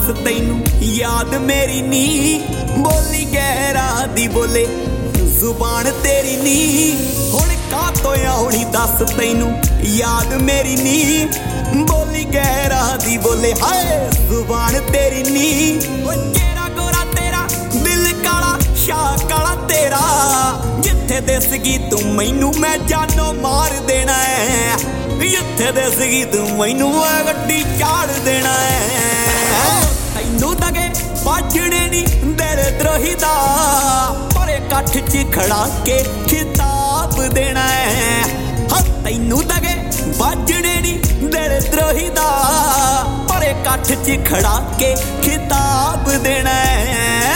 दस तैनू याद मेरी नी बोली गैरा दी बोले जुबान तेरी नी हुण का तो आउणी दस तैनू याद मेरी नी बोली गैरा दी बोले हाय जुबान तेरी नी चेहरा गोरा तेरा दिल काला शाह काला तेरा जिथे दसगी तू मैनू मैं जानो मार देना है जिथे दसगी तू मैनू गड्डी चाड़ देना है तैनू दगे बजने नी दिल द्रोही दा परे कठ च खड़ा के खिताब देना है तैनू दगे बजने नी दिल द्रोही दा परे कठ च खड़ा के खिताब देना है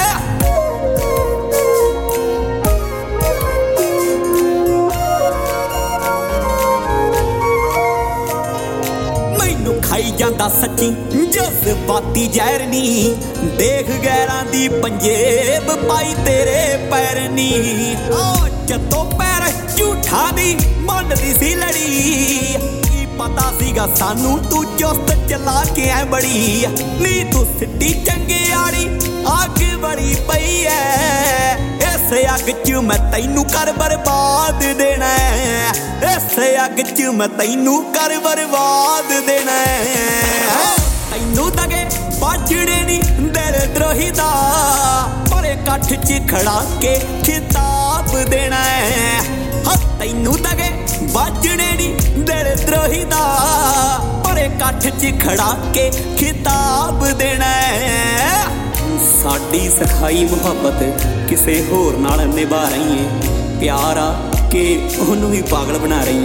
खाई जांदा सच्ची जज्बाती जहर नी देख गैरां दी पंजेब पाई तेरे पैर नी जदों पैर झूठा दी मन दी सी लड़ी की पता सीगा सानू तू चुस्त चला के ऐ बड़ी नी तू सिੱਟੀ चंगे आड़ी अग बड़ी पई है इस अग च मैं तैनू कर बर्बाद देना है इस अग च मैं तैनू कर बर्बाद देना है तैनू दगे बजने नी दिल द्रोही दा परे कठ च खड़ा के खिताब देना है तैनू दगे बजने नी दिल द्रोही दा परे कठ च खड़ा के खिताब देना है साडी सखाई मुहब्बत किसे होर नाल निभा रही है प्यार आ के ओनू ही पागल बना रही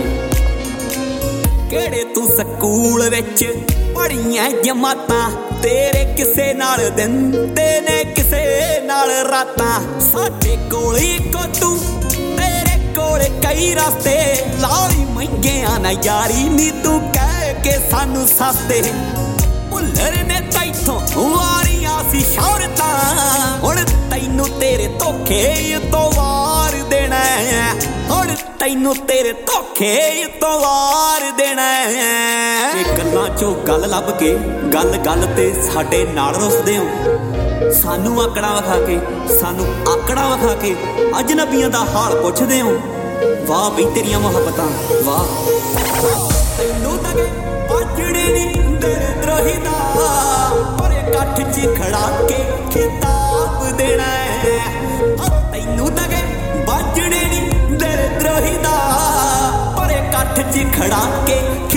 है केड़े तू स्कूल विच पढ़ियां जमातां तेरे किसे नाल दिन ते ने किसे नाल रातां साडे कोल इक्को तू तेरे कोल कई रास्ते लाली मंगिया ना यारी नी तू कह के सानू सस्ते भुल्लर ने तैथों वारियां सी शौहरतां हुण तैनू तेरे धोखे तो वार देना है हुण तैनू तेरे धोखे तो वार देना है गल्लां चों गल लभ के गल गल ते साडे नाल रुसदे हो सानू आकड़ा विखा के सानू आकड़ा विखा के अजनबियां दा हाल पुछदे हो वाह बई तेरियां मुहब्बतां वाह तैनू दगे बजने नी दिल द्रोही दा परे कठ च खड़ा के खिताब देना है तैनू दगे बजने नी दिल द्रोही दा परे कठ च खड़ा के